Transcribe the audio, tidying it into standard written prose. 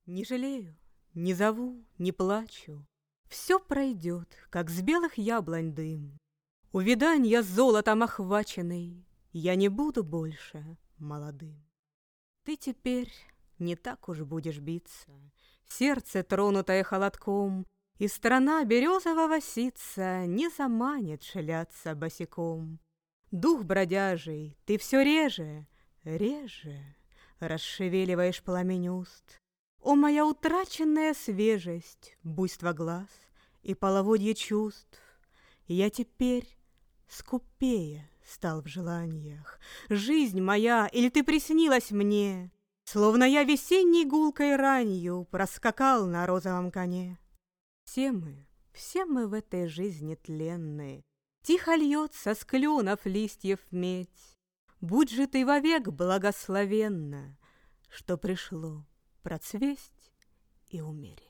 Не жалею, не зову, не плачу. Все пройдет, как с белых яблонь дым. Увиданья золотом охваченный, я не буду больше молодым. Ты теперь не так уж будешь биться, сердце, тронутое холодком, и страна березового ситца не заманит шляться босиком. Дух бродяжий, ты все реже, реже расшевеливаешь пламень уст. О, моя утраченная свежесть, буйство глаз и половодье чувств! Я теперь скупее стал в желаниях. Жизнь моя, или ты приснилась мне, словно я весенней гулкой ранью проскакал на розовом коне. Все мы в этой жизни тленные, тихо льется с кленов листьев медь. Будь же ты вовек благословенна, что пришло процвесть и умереть.